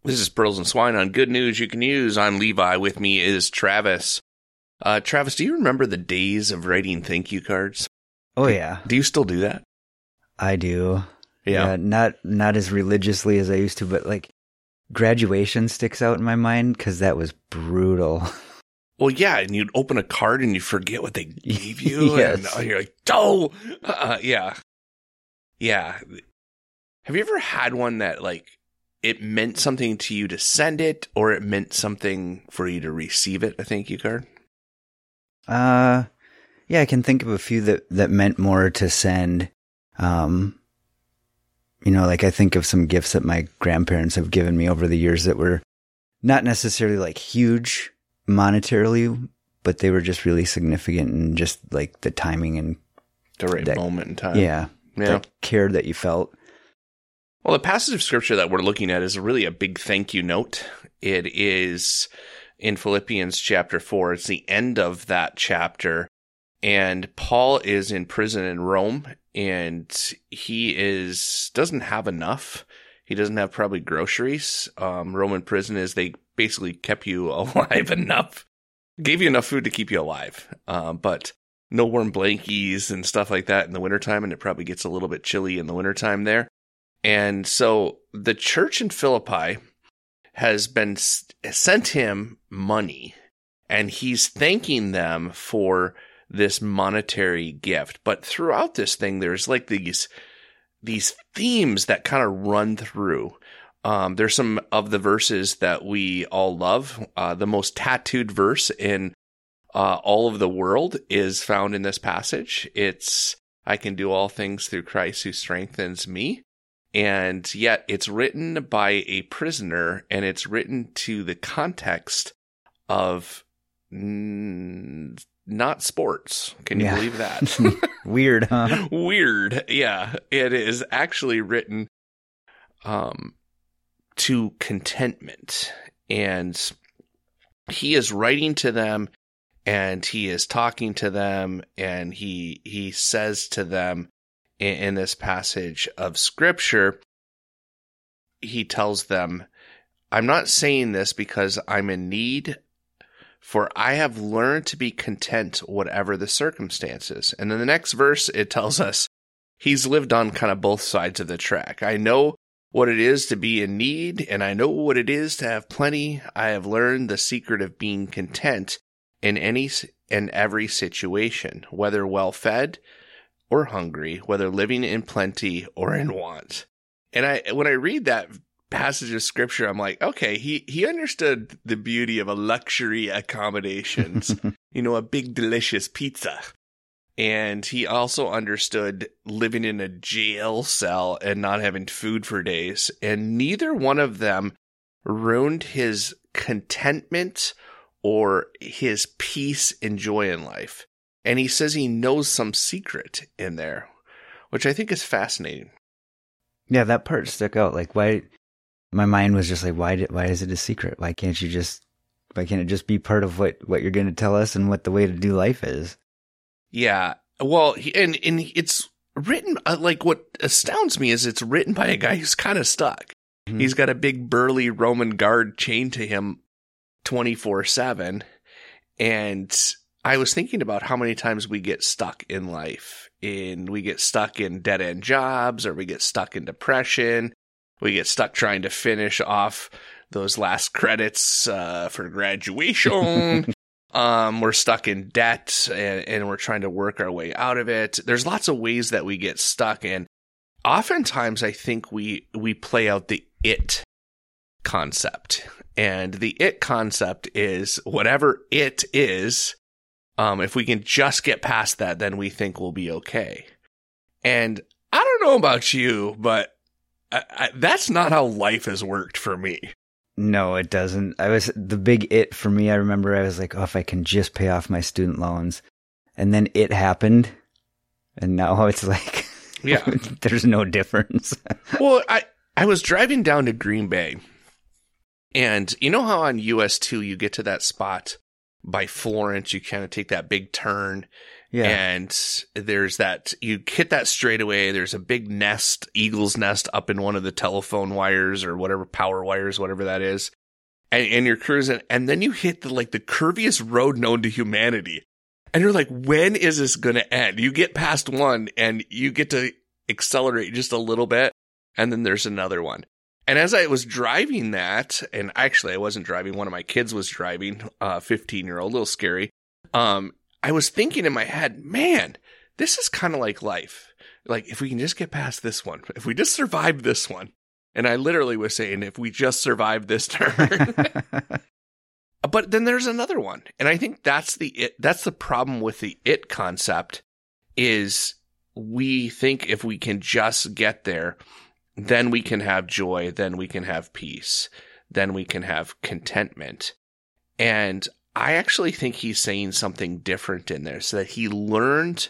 This is Pearls and Swine on Good News You Can Use. I'm Levi. With me is Travis. Travis, do you remember the days of writing thank you cards? Oh, yeah. Do you still do that? I do. Yeah. Not as religiously as I used to, but like graduation sticks out in my mind because that was brutal. Well, yeah, and you'd open a card and you forget what they gave you. Yes. And you're like, oh! Yeah. Yeah. Have you ever had one that, like, it meant something to you to send it, or it meant something for you to receive it, a thank you card? Yeah, I can think of a few that meant more to send. Like I think of some gifts that my grandparents have given me over the years that were not necessarily like huge monetarily, but they were just really significant and just like the timing and The right moment in time. Yeah. That care that you felt. Well, the passage of scripture that we're looking at is really a big thank you note. It is in Philippians chapter 4. It's the end of that chapter. And Paul is in prison in Rome, and he doesn't have enough. He doesn't have probably groceries. Roman prison is they basically kept you alive enough, gave you enough food to keep you alive. But no warm blankies and stuff like that in the wintertime, and it probably gets a little bit chilly in the wintertime there. And so the church in Philippi has been sent him money, and he's thanking them for this monetary gift. But throughout this thing, there's like these themes that kind of run through. There's some of the verses that we all love. The most tattooed verse in all of the world is found in this passage. It's, I can do all things through Christ who strengthens me. And yet it's written by a prisoner, and it's written to the context of not sports. Can you believe that? Weird, huh? Weird. Yeah. It is actually written to contentment. And he is writing to them, and he is talking to them, and he says to them, in this passage of scripture, he tells them, I'm not saying this because I'm in need, for I have learned to be content whatever the circumstances. And in the next verse, it tells us he's lived on kind of both sides of the track. I know what it is to be in need, and I know what it is to have plenty. I have learned the secret of being content in any and every situation, whether well fed or hungry, whether living in plenty or in want. And when I read that passage of scripture, I'm like, okay, he understood the beauty of a luxury accommodations, a big delicious pizza. And he also understood living in a jail cell and not having food for days. And neither one of them ruined his contentment or his peace and joy in life. And he says he knows some secret in there, which I think is fascinating. Yeah, that part stuck out. Like, why? My mind was just like, why is it a secret? Why can't it just be part of what you're going to tell us and what the way to do life is? Yeah. Well, and it's written, like, what astounds me is it's written by a guy who's kind of stuck. Mm-hmm. He's got a big burly Roman guard chained to him 24/7. And I was thinking about how many times we get stuck in life, and we get stuck in dead-end jobs, or we get stuck in depression. We get stuck trying to finish off those last credits for graduation. We're stuck in debt, and we're trying to work our way out of it. There's lots of ways that we get stuck, and oftentimes I think we play out the it concept. And the it concept is whatever it is. If we can just get past that, then we think we'll be okay. And I don't know about you, but that's not how life has worked for me. No, it doesn't. The big it for me, I remember I was like, oh, if I can just pay off my student loans. And then it happened. And now it's like, yeah, there's no difference. Well, I was driving down to Green Bay. And you know how on US 2 you get to that spot by Florence, you kind of take that big turn, Yeah. And there's that, you hit that straightaway. There's a big nest, eagle's nest up in one of the telephone wires or whatever, power wires, whatever that is. And you're cruising, and then you hit the curviest road known to humanity. And you're like, when is this going to end? You get past one and you get to accelerate just a little bit. And then there's another one. And as I was driving that, and actually I wasn't driving, one of my kids was driving, 15-year-old, a little scary. I was thinking in my head, man, this is kind of like life. Like, if we can just get past this one, if we just survive this one. And I literally was saying, if we just survive this turn. But then there's another one. And I think that's the problem with the it concept is we think if we can just get there, then we can have joy, then we can have peace, then we can have contentment. And I actually think he's saying something different in there, so that he learned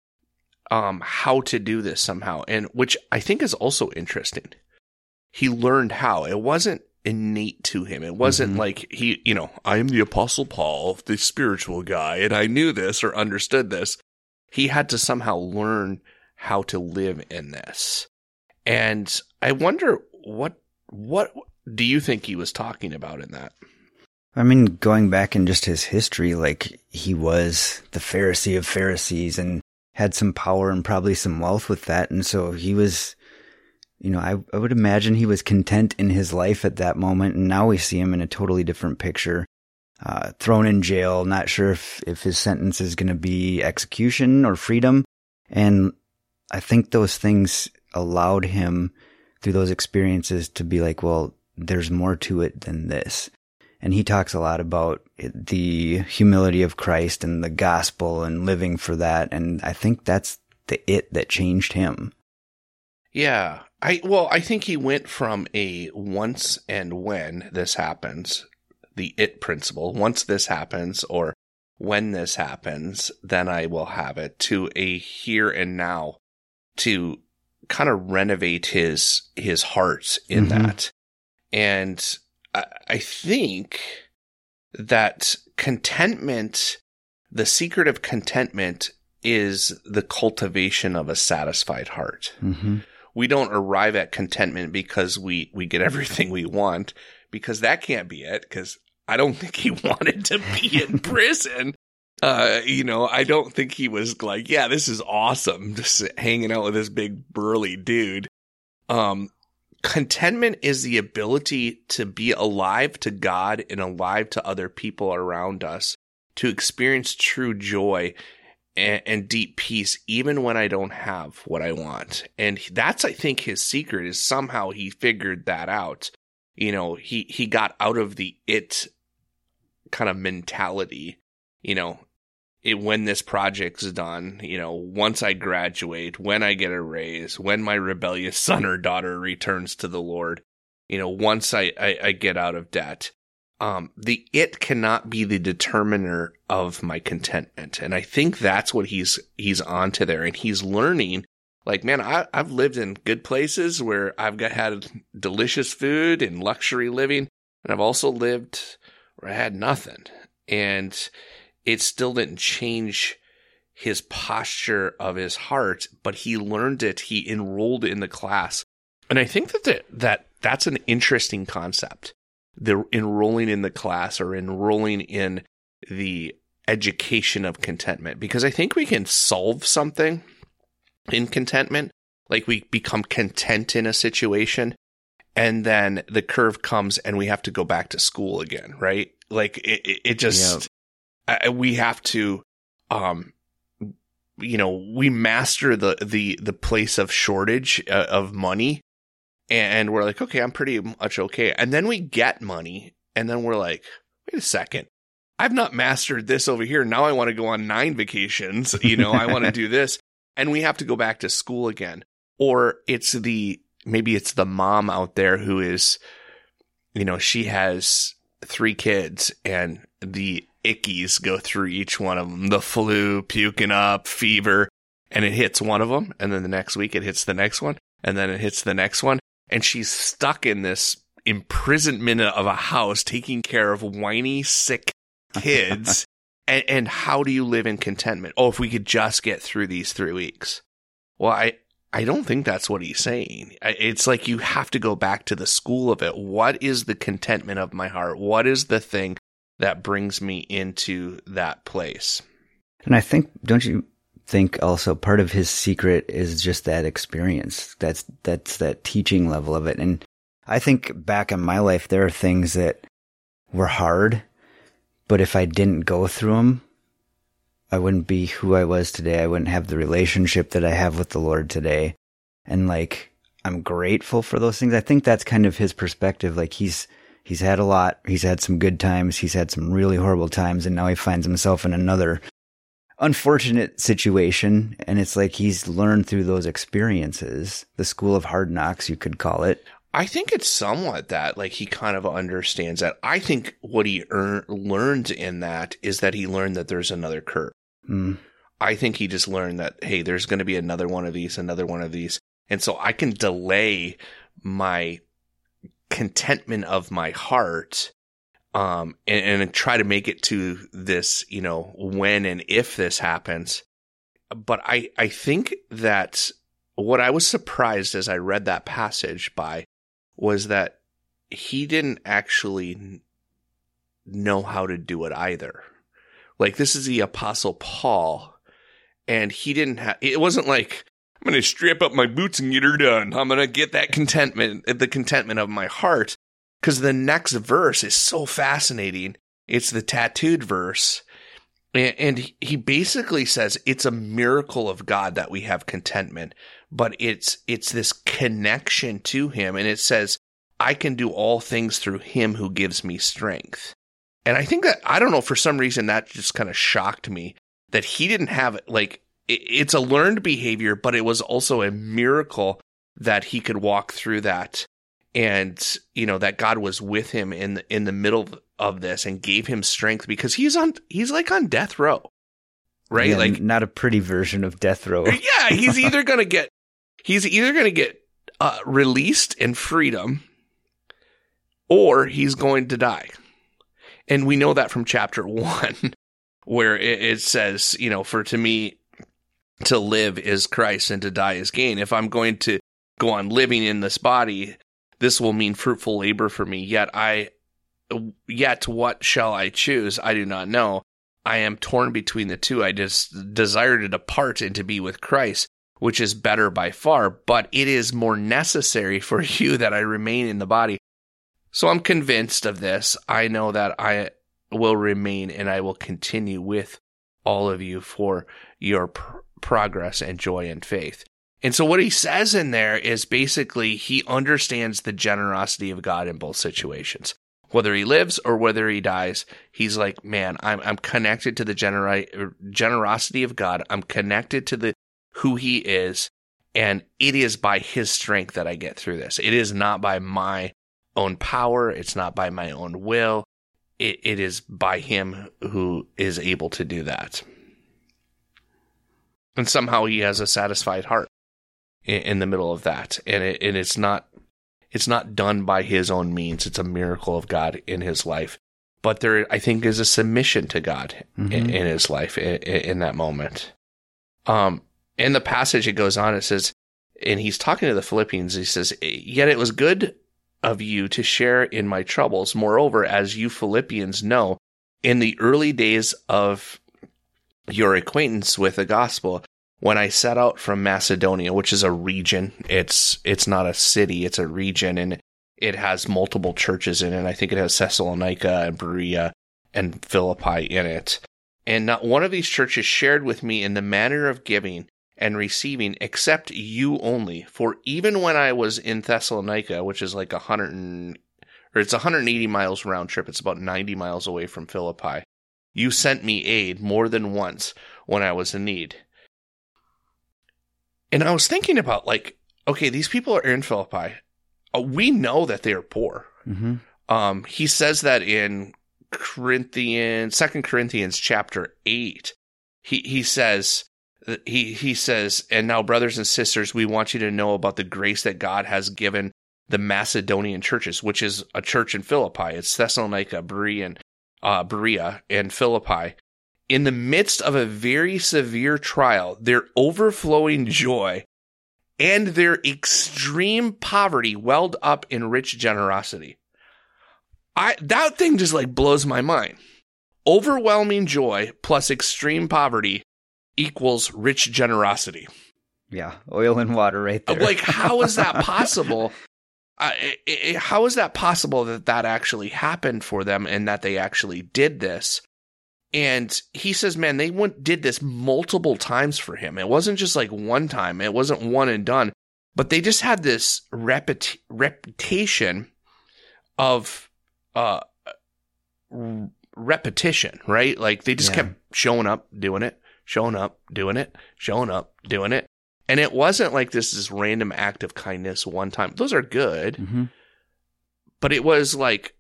how to do this somehow, and which I think is also interesting. He learned how. It wasn't innate to him. It wasn't like he, I am the Apostle Paul, the spiritual guy, and I knew this or understood this. He had to somehow learn how to live in this. And I wonder, what do you think he was talking about in that? I mean, going back in just his history, like, he was the Pharisee of Pharisees and had some power and probably some wealth with that. And so he was, I would imagine he was content in his life at that moment. And now we see him in a totally different picture, thrown in jail, not sure if his sentence is going to be execution or freedom. And I think those things allowed him through those experiences to be like, well, there's more to it than this. And he talks a lot about the humility of Christ and the gospel and living for that. And I think that's the it that changed him. Yeah. I think he went from a once and when this happens, the it principle, once this happens or when this happens, then I will have it, to a here and now, to kind of renovate his heart in that. And I think that contentment, the secret of contentment, is the cultivation of a satisfied heart. We don't arrive at contentment because we get everything we want, because that can't be it, because I don't think he wanted to be in prison. I don't think he was like, yeah, this is awesome, just hanging out with this big burly dude. Contentment is the ability to be alive to God and alive to other people around us, to experience true joy and deep peace, even when I don't have what I want. And that's, I think, his secret, is somehow he figured that out. He got out of the it kind of mentality, when this project's done, once I graduate, when I get a raise, when my rebellious son or daughter returns to the Lord, once I get out of debt, the it cannot be the determiner of my contentment. And I think that's what he's onto there. And he's learning, like, man, I've lived in good places where I've had delicious food and luxury living. And I've also lived where I had nothing. And it still didn't change his posture of his heart, but he learned it. He enrolled in the class. And I think that's an interesting concept. The enrolling in the class, or enrolling in the education of contentment, because I think we can solve something in contentment. Like, we become content in a situation, and then the curve comes and we have to go back to school again, right? Like, it just, we have to, we master the place of shortage of money. And we're like, okay, I'm pretty much okay. And then we get money, and then we're like, wait a second, I've not mastered this over here. Now I want to go on 9 vacations. I want to do this. And we have to go back to school again. Or maybe it's the mom out there who is, she has 3 kids, and the ickies go through each one of them. The flu, puking up, fever, and it hits one of them. And then the next week it hits the next one. And then it hits the next one. And she's stuck in this imprisonment of a house, taking care of whiny, sick kids. And how do you live in contentment? Oh, if we could just get through these 3 weeks. Well, I don't think that's what he's saying. It's like you have to go back to the school of it. What is the contentment of my heart? What is the thing that brings me into that place? And I think, don't you think also part of his secret is just that experience? That's that teaching level of it. And I think back in my life, there are things that were hard, but if I didn't go through them, I wouldn't be who I was today. I wouldn't have the relationship that I have with the Lord today. And like, I'm grateful for those things. I think that's kind of his perspective. Like he's had a lot. He's had some good times. He's had some really horrible times. And now he finds himself in another unfortunate situation. And it's like he's learned through those experiences, the school of hard knocks, you could call it. I think it's somewhat that, like, he kind of understands that. I think what he learned in that is that he learned that there's another curve. I think he just learned that, hey, there's going to be another one of these. And so I can delay my contentment of my heart and try to make it to this, when and if this happens. But I think that what I was surprised as I read that passage by was that he didn't actually know how to do it either. Like, this is the Apostle Paul, and he didn't have, it wasn't like, I'm going to strap up my boots and get her done. I'm going to get that contentment, the contentment of my heart. Because the next verse is so fascinating. It's the tattooed verse. And he basically says it's a miracle of God that we have contentment, but it's this connection to him. And it says, I can do all things through him who gives me strength. And I think that, I don't know, for some reason that just kind of shocked me that he didn't have it. Like, it's a learned behavior, but it was also a miracle that he could walk through that. And, that God was with him in the middle of this and gave him strength, because he's like on death row, right? Yeah, like, not a pretty version of death row. Yeah. He's either going to get released in freedom, or he's going to die. And we know that from chapter 1, where it says, for to me to live is Christ and to die is gain. If I'm going to go on living in this body, this will mean fruitful labor for me. Yet what shall I choose? I do not know. I am torn between the two. I just desire to depart and to be with Christ, which is better by far, but it is more necessary for you that I remain in the body. So I'm convinced of this. I know that I will remain and I will continue with all of you for your progress and joy and faith. And so what he says in there is basically he understands the generosity of God in both situations. Whether he lives or whether he dies, he's like, man, I'm connected to the generosity of God. I'm connected to who he is, and it is by his strength that I get through this. It is not by my own power. It's not by my own will. It is by him who is able to do that. And somehow he has a satisfied heart in the middle of that. And it's not done by his own means. It's a miracle of God in his life. But there, I think, is a submission to God in his life in that moment. In the passage, it goes on, it says, and he's talking to the Philippians, he says, yet it was good of you to share in my troubles. Moreover, as you Philippians know, in the early days of your acquaintance with the gospel, when I set out from Macedonia, which is a region, it's not a city, it's a region, and it has multiple churches in it. I think it has Thessalonica and Berea and Philippi in it. And not one of these churches shared with me in the manner of giving and receiving, except you only. For even when I was in Thessalonica, which is like 180 miles round trip, it's about 90 miles away from Philippi, you sent me aid more than once when I was in need. And I was thinking about, like, okay, these people are in Philippi. We know that they are poor. Mm-hmm. He says that in 2 Corinthians chapter 8. He says, and now, brothers and sisters, we want you to know about the grace that God has given the Macedonian churches, which is a church in Philippi. It's Thessalonica, Berea, and Philippi. in the midst of a very severe trial, their overflowing joy and their extreme poverty welled up in rich generosity. That thing just like blows my mind. Overwhelming joy plus extreme poverty equals rich generosity. Yeah, oil and water right there. Like, how is that possible? How is that possible that actually happened for them and that they actually did this? And he says, man, they did this multiple times for him. It wasn't just like one time. It wasn't one and done. But they just had this reputation of repetition, right? Like they just kept showing up, doing it, showing up, doing it, showing up, doing it. And it wasn't like this random act of kindness one time. Those are good. But it was like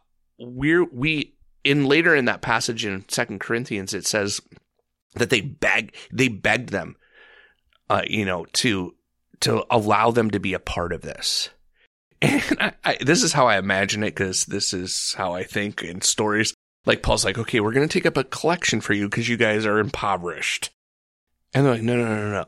later in that passage in 2 Corinthians, it says that they begged them, to allow them to be a part of this. And this is how I imagine it, because this is how I think in stories. Like Paul's like, okay, we're going to take up a collection for you because you guys are impoverished. And they're like, no.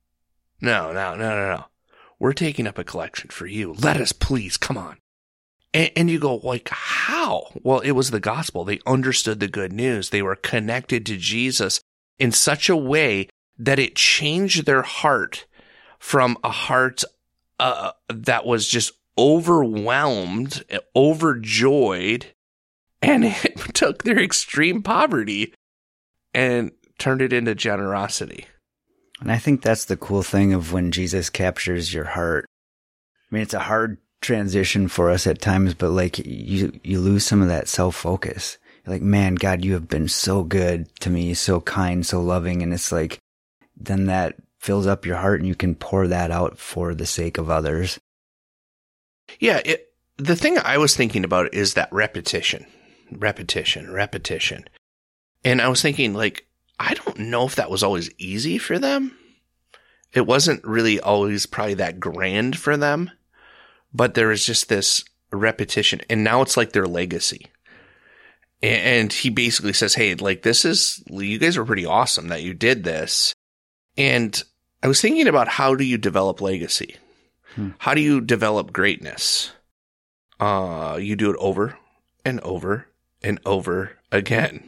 We're taking up a collection for you. Let us please, come on. And you go, like, how? Well, it was the gospel. They understood the good news. They were connected to Jesus in such a way that it changed their heart from a heart that was just overwhelmed, overjoyed, and it took their extreme poverty and turned it into generosity. And I think that's the cool thing of when Jesus captures your heart. I mean, it's a hard transition for us at times, but like you lose some of that self-focus. You're like, man, God, you have been so good to me, so kind, so loving. And it's like, then that fills up your heart and you can pour that out for the sake of others. Yeah. The thing I was thinking about is that repetition. And I was thinking, like, I don't know if that was always easy for them. It wasn't really always probably that grand for them, but there was just this repetition, and now it's like their legacy. And he basically says, hey, like, you guys are pretty awesome that you did this. And I was thinking about, how do you develop legacy? How do you develop greatness? You do it over and over and over again.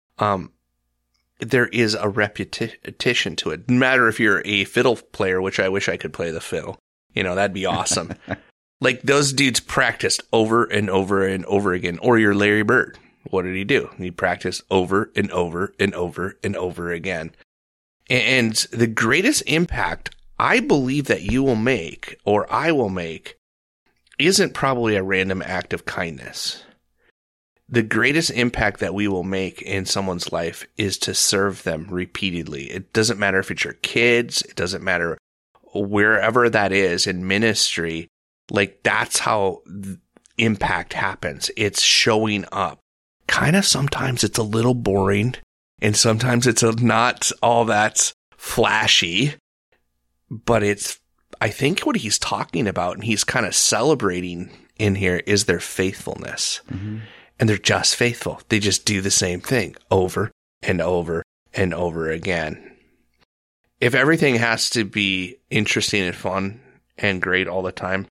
There is a repetition to it. No matter if you're a fiddle player, which I wish I could play the fiddle. That'd be awesome. Like, those dudes practiced over and over and over again. Or you're Larry Bird. What did he do? He practiced over and over and over and over again. And the greatest impact I believe that you will make, or I will make, isn't probably a random act of kindness. The greatest impact that we will make in someone's life is to serve them repeatedly. It doesn't matter if it's your kids. It doesn't matter wherever that is in ministry. Like, that's how impact happens. It's showing up. Kind of sometimes it's a little boring, and sometimes it's not all that flashy, but I think what he's talking about, and he's kind of celebrating in here, is their faithfulness. And they're just faithful. They just do the same thing over and over and over again. If everything has to be interesting and fun and great all the time,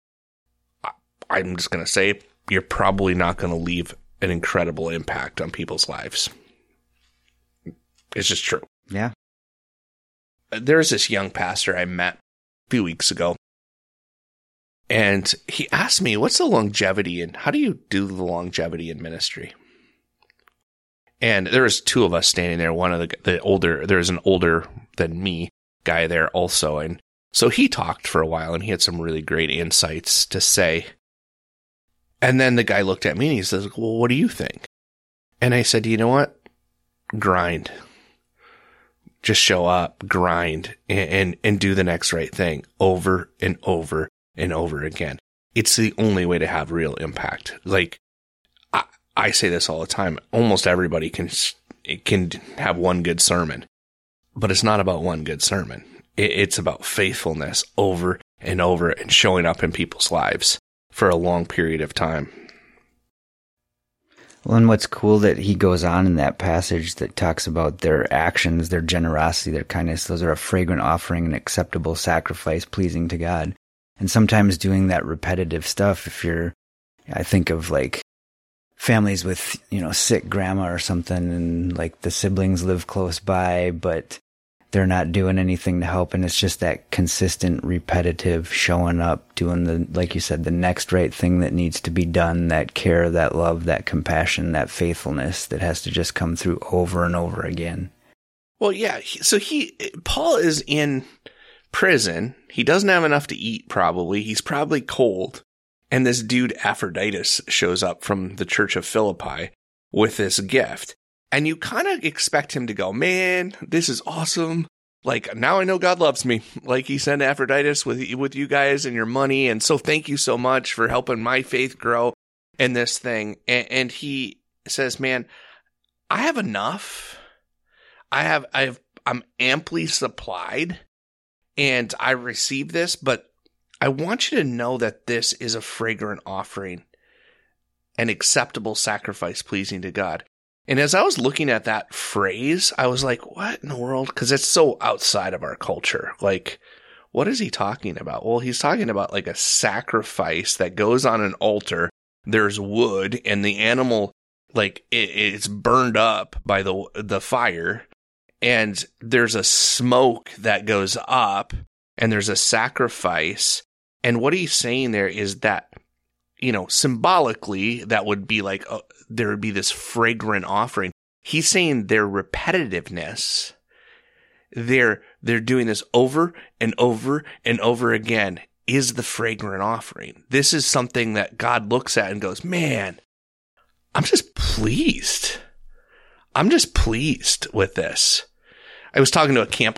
I'm just going to say you're probably not going to leave an incredible impact on people's lives. It's just true. Yeah. There's this young pastor I met a few weeks ago, and he asked me, what's the longevity and how do you do the longevity in ministry? And there was two of us standing there. One of the older, there's an older than me guy there also. And so he talked for a while and he had some really great insights to say. And then the guy looked at me and he says, well, what do you think? And I said, you know what? Grind. Just show up, grind, and do the next right thing over and over and over again. It's the only way to have real impact. Like, I say this all the time. Almost everybody can have one good sermon, but it's not about one good sermon. It's about faithfulness over and over and showing up in people's lives for a long period of time. Well, and what's cool that he goes on in that passage that talks about their actions, their generosity, their kindness, those are a fragrant offering, an acceptable sacrifice, pleasing to God. And sometimes doing that repetitive stuff, I think of like families with, sick grandma or something, and like the siblings live close by, but they're not doing anything to help. And it's just that consistent, repetitive showing up, doing like you said, the next right thing that needs to be done, that care, that love, that compassion, that faithfulness that has to just come through over and over again. Well, yeah. So Paul is in prison. He doesn't have enough to eat, probably. He's probably cold. And this dude Epaphroditus shows up from the church of Philippi with this gift. And you kind of expect him to go, man, this is awesome. Like, now I know God loves me. Like he sent Epaphroditus with you guys and your money. And so thank you so much for helping my faith grow in this thing. And he says, man, I have enough. I'm amply supplied and I received this, but I want you to know that this is a fragrant offering, an acceptable sacrifice pleasing to God. And as I was looking at that phrase, I was like, what in the world? Because it's so outside of our culture. Like, what is he talking about? Well, he's talking about like a sacrifice that goes on an altar. There's wood and the animal, like it's burned up by the fire. And there's a smoke that goes up and there's a sacrifice. And what he's saying there is that, symbolically, that would be like, there would be this fragrant offering. He's saying their repetitiveness, they're doing this over and over and over again, is the fragrant offering. This is something that God looks at and goes, man, I'm just pleased. I'm just pleased with this. I was talking to a camp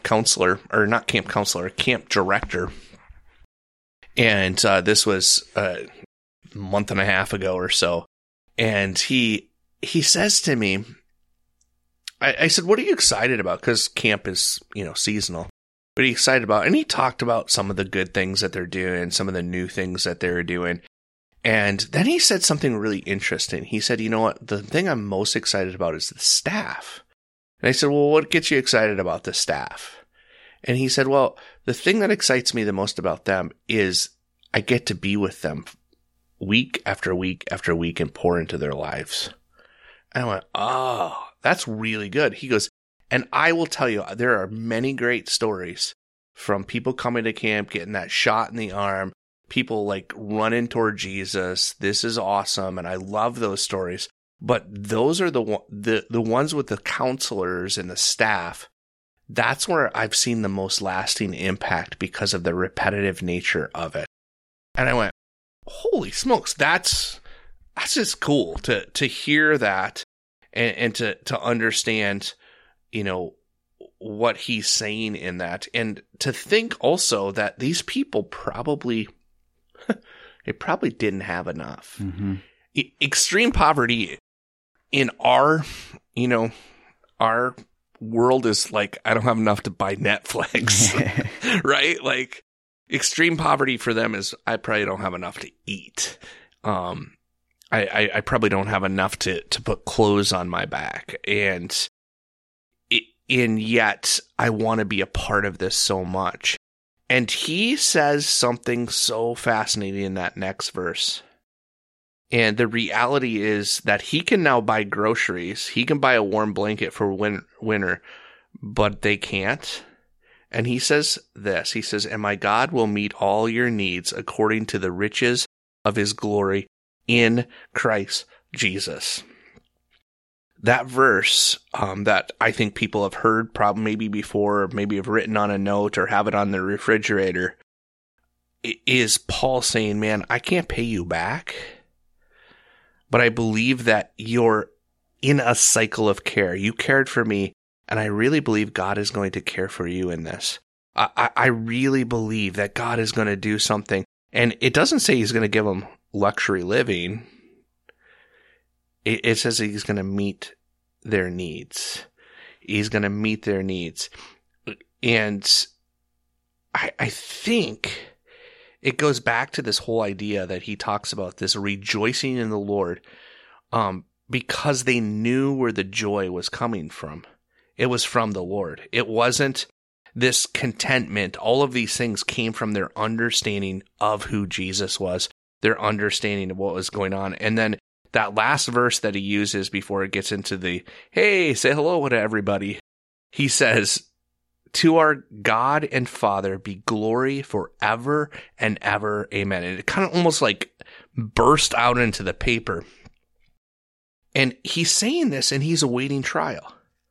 director. And this was a month and a half ago or so. And he says to me, I said, what are you excited about? Because camp is, seasonal. What are you excited about? And he talked about some of the good things that they're doing, some of the new things that they're doing. And then he said something really interesting. He said, you know what? The thing I'm most excited about is the staff. And I said, well, what gets you excited about the staff? And he said, well, the thing that excites me the most about them is I get to be with them week after week after week and pour into their lives. And I went, oh, that's really good. He goes, and I will tell you, there are many great stories from people coming to camp, getting that shot in the arm, people like running toward Jesus. This is awesome. And I love those stories. But those are the ones with the counselors and the staff. That's where I've seen the most lasting impact because of the repetitive nature of it. And I went, holy smokes, that's just cool to hear that and to understand, what he's saying in that. And to think also that these people probably didn't have enough. Mm-hmm. Extreme poverty in our world is like, I don't have enough to buy Netflix, right? Like extreme poverty for them is, I probably don't have enough to eat. I probably don't have enough to put clothes on my back. And yet I want to be a part of this so much. And he says something so fascinating in that next verse. And the reality is that he can now buy groceries. He can buy a warm blanket for winter, but they can't. And he says this, he says, and my God will meet all your needs according to the riches of his glory in Christ Jesus. That verse that I think people have heard probably maybe before, or maybe have written on a note or have it on their refrigerator, is Paul saying, man, I can't pay you back, but I believe that you're in a cycle of care. You cared for me, and I really believe God is going to care for you in this. I really believe that God is going to do something. And it doesn't say he's going to give them luxury living. It says he's going to meet their needs. He's going to meet their needs. And I think it goes back to this whole idea that he talks about, this rejoicing in the Lord. because they knew where the joy was coming from. It was from the Lord. It wasn't this contentment. All of these things came from their understanding of who Jesus was, their understanding of what was going on. And then that last verse that he uses before it gets into the, hey, say hello to everybody. He says, to our God and Father be glory forever and ever. Amen. And it kind of almost like burst out into the paper. And he's saying this and he's awaiting trial.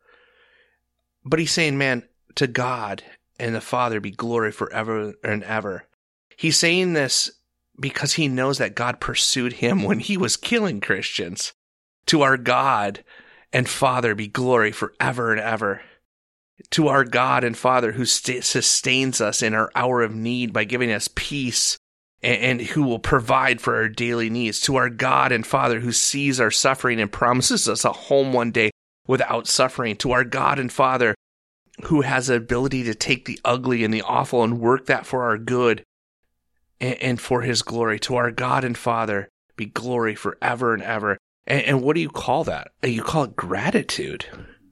But he's saying, man, to God and the Father be glory forever and ever. He's saying this because he knows that God pursued him when he was killing Christians. To our God and Father be glory forever and ever. To our God and Father who sustains us in our hour of need by giving us peace and who will provide for our daily needs. To our God and Father who sees our suffering and promises us a home one day without suffering. To our God and Father who has the ability to take the ugly and the awful and work that for our good and for his glory. To our God and Father be glory forever and ever. And what do you call that? You call it gratitude.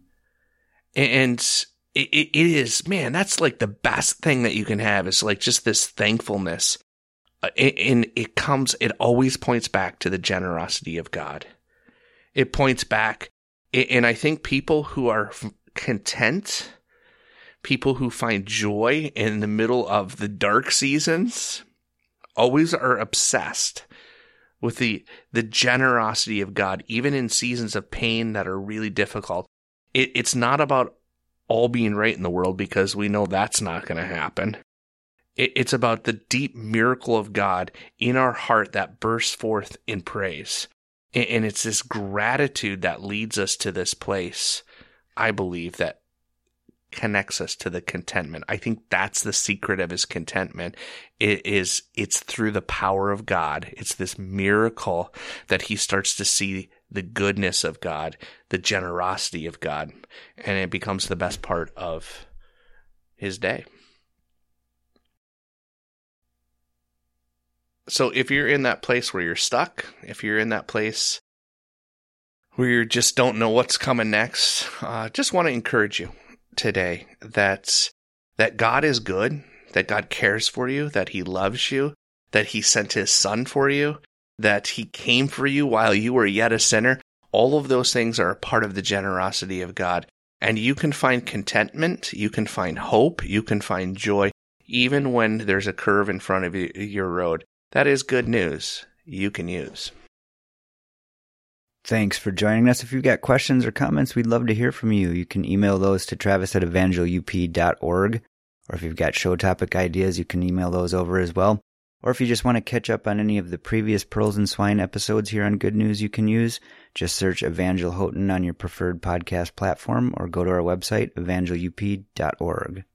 And it is, man, that's like the best thing that you can have, is like just this thankfulness. And it always points back to the generosity of God. It points back. And I think people who are content, people who find joy in the middle of the dark seasons, always are obsessed with the generosity of God, even in seasons of pain that are really difficult. It's not about all being right in the world, because we know that's not going to happen. It's about the deep miracle of God in our heart that bursts forth in praise. And it's this gratitude that leads us to this place, I believe, that connects us to the contentment. I think that's the secret of his contentment. It's through the power of God. It's this miracle that he starts to see the goodness of God, the generosity of God, and it becomes the best part of his day. So if you're in that place where you're stuck, if you're in that place where you just don't know what's coming next, just want to encourage you today that God is good, that God cares for you, that he loves you, that he sent his son for you, that he came for you while you were yet a sinner. All of those things are a part of the generosity of God. And you can find contentment, you can find hope, you can find joy, even when there's a curve in front of your road. That is good news you can use. Thanks for joining us. If you've got questions or comments, we'd love to hear from you. You can email those to travis@evangelup.org. Or if you've got show topic ideas, you can email those over as well. Or if you just want to catch up on any of the previous Pearls and Swine episodes here on Good News You Can Use, just search Evangel Houghton on your preferred podcast platform or go to our website, evangelup.org.